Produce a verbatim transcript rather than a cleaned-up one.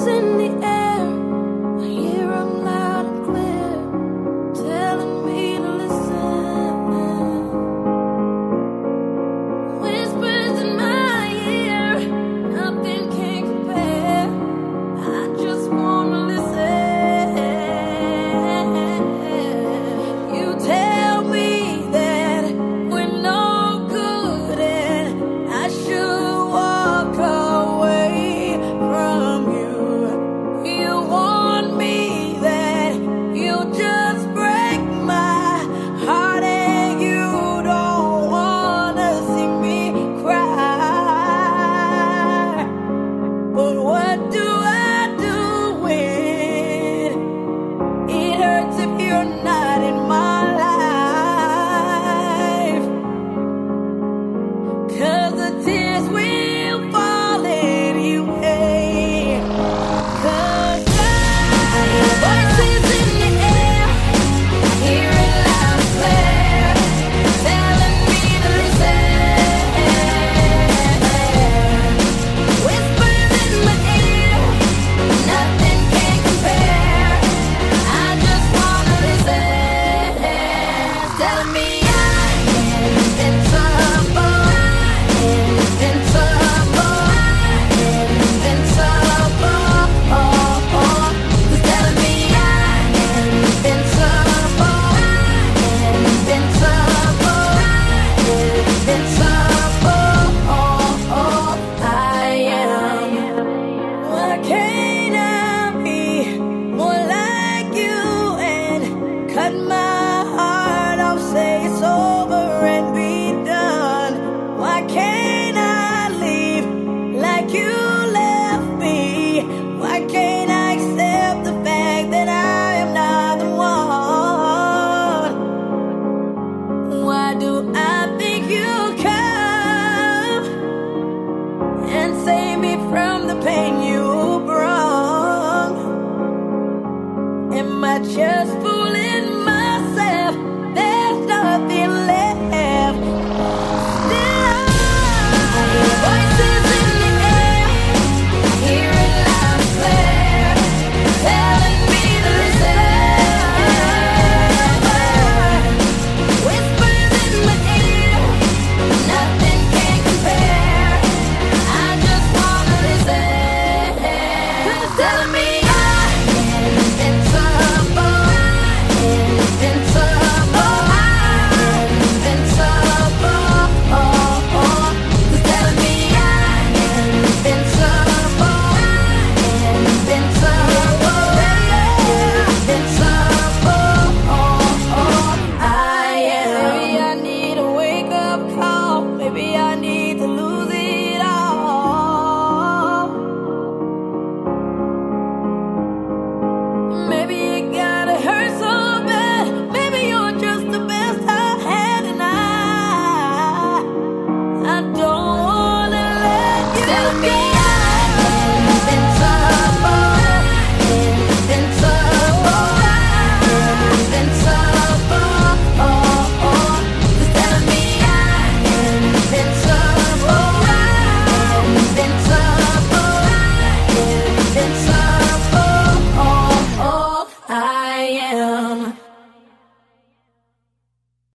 in the air. I hear 'em loud and clear, telling me to listen. Whispers in my ear, nothing can compare. I just wanna listen. You tell me that we're no good and I should walk away from you. You warn me that you just break my heart and you don't wanna see me cry. But what do I do when it hurts if you're not in my life? 'Cause the tears will fall anyway. 'Cause voices in the air, I hear it loud and clear, telling me to listen. Whispers in my ear, nothing can compare. I just wanna listen. Telling me I am invincible, invincible, invincible. Who's telling me I am invincible, invincible, invincible. I am. Why can't I be more like you and cut my heart off, say it's over and be done? Why can't I leave like you left me? Why can't I accept the fact that I am not the one? Why do I think you come and save me from the pain you brought? Am I just foolish?